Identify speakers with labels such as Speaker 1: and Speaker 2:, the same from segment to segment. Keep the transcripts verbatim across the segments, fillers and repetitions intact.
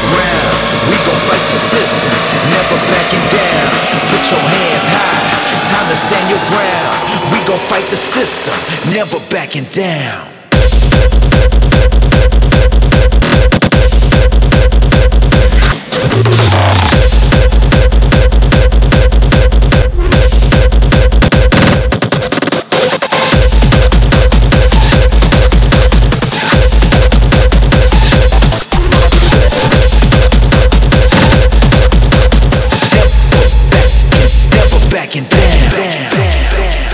Speaker 1: ground. We gon' fight the system, never backing down. Put your hands high, time to stand your ground. We gon' fight the system, never backing down. Backing down, down, down,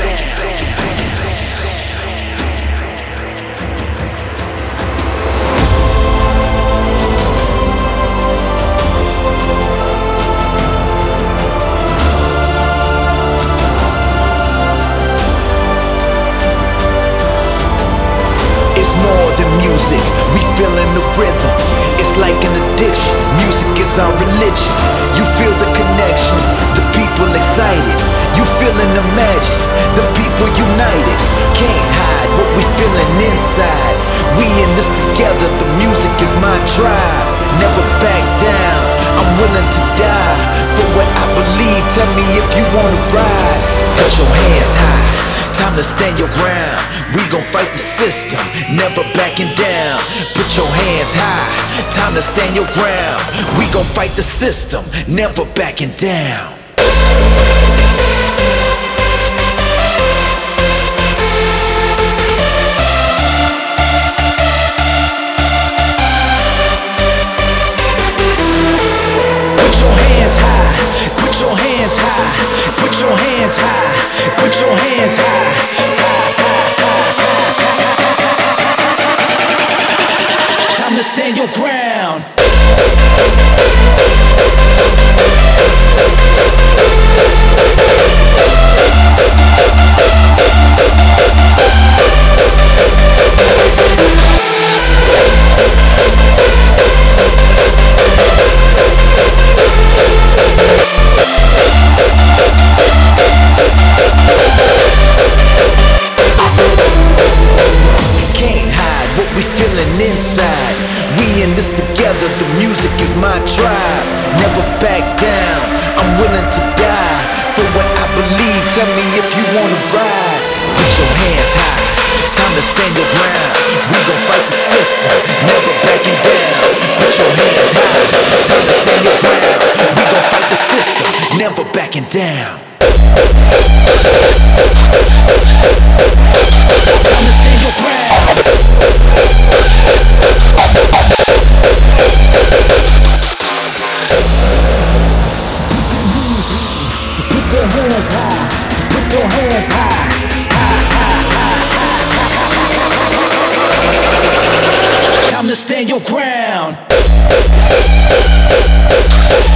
Speaker 1: it's more than music, we feelin' the rhythm. It's like an addiction, music is our religion. You feel the connection, the people excited. You feelin' the magic, the people united. Can't hide what we feelin' inside. We in this together, the music is my tribe. Never back down, I'm willing to die for what I believe, tell me if you wanna ride. Put your hands high, time to stand your ground. We gon' fight the system, never backing down. Put your hands high, time to stand your ground. We gon' fight the system, never backing down. Put your hands high, put your hands high, put your hands high, put your hands high. Time to stand your ground. Inside, we in this together, the music is my tribe. Never back down, I'm willing to die for what I believe, tell me if you wanna ride. Put your hands high, time to stand your ground. We gon' fight the system, never backing down. Put your hands high, time to stand your ground. We gon' fight the system, never backing down. Time to stand your ground. Put your hands high, put your hands high, high, high, high. Time to stand your ground.